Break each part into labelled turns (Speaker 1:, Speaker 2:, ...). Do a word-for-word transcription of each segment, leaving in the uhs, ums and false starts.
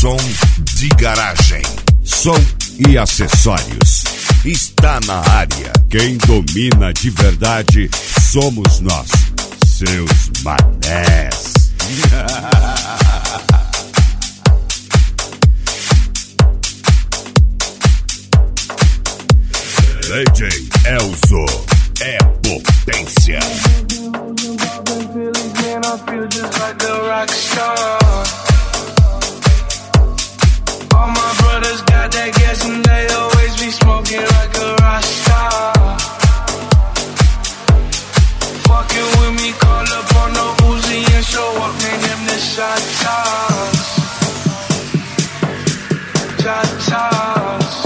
Speaker 1: som de garagem, som e acessórios. Está na área. Quem domina de verdade somos nós, seus manés. D J Elzo é potência.
Speaker 2: All my brothers got that gas and they always be smoking like a rock star. Fucking with me, call up on the Uzi and show up, name them the shot toss. Shot toss.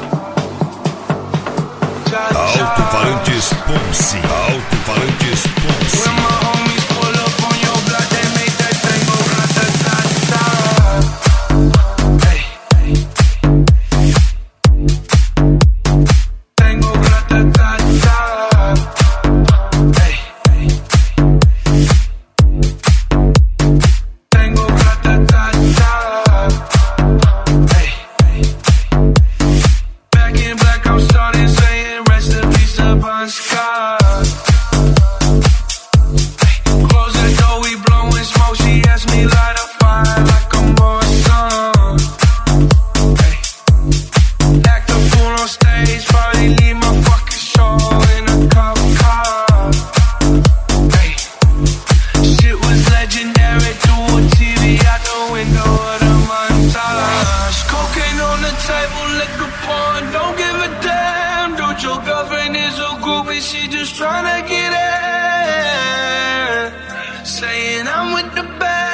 Speaker 1: Alto-falantes Pulse. Alto-falantes Pulse.
Speaker 2: When my homies pull up on your block, they make that thing go rat-a-tat-tat. Hey, hey. Tango rat-a-tat-tat. Hey, hey. Tango rat-a-tat-tat. Hey, hey. Back in black, I'm starting saying rest in peace to Bon Scott. Close the door, we blowing smoke. She asked me light a fire like I'm Morrison. Hey. Act a fool on stage, probably leave my fucking show in a cop car. Hey. Shit was legendary through a T V out the window of the montage. Cocaine on the table, liquor porn, don't give a damn. Dude, your girlfriend is a groupie, she just tryna get in. Saying I'm with the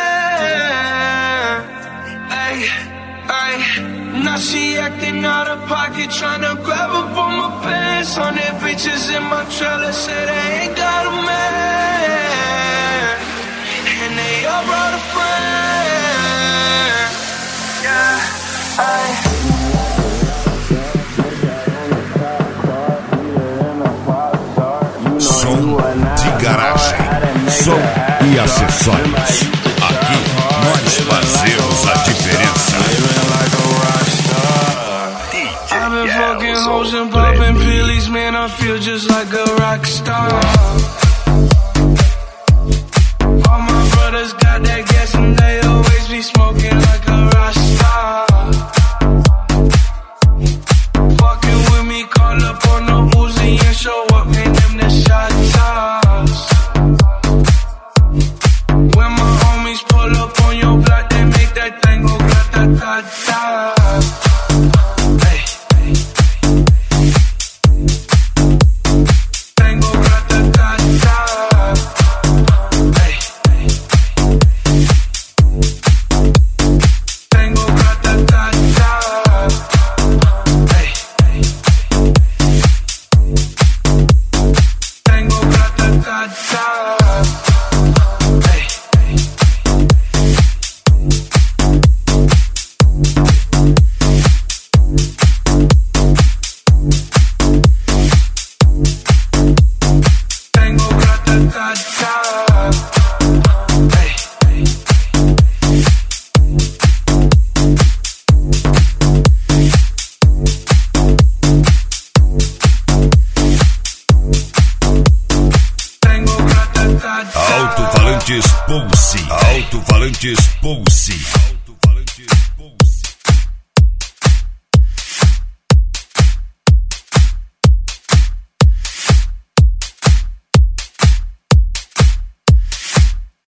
Speaker 2: band. Ay, ay. Now she acting out of pocket, tryna grab up on my pants. On their bitches in my trailer, say they ain't got a man. And they all brought a friend. Yeah, ay.
Speaker 1: Som de garagem, som e acessórios. Aqui nós fazemos a diferença.
Speaker 2: I've been fucking hoes and popping pillies, man, I feel just like a rock star. All my brothers got that gas and they always be smoking like a rock star. Fucking with me, call up on the Uzi and show up, name them the shot toss. When my homies pull up on your block, they make that thing go rat-a-tat-tat. Hey, hey. Tango rat-a-tat-tat. Hey, hey. Tango rat-a-tat-tat. Hey, hey. Tango rat-a-tat-tat. Hey, hey. Tango rat-a-tat-tat. Hey, hey. Tango rat-a-tat-tat.
Speaker 1: Alto-falantes Pulse. Alto-falantes Pulse.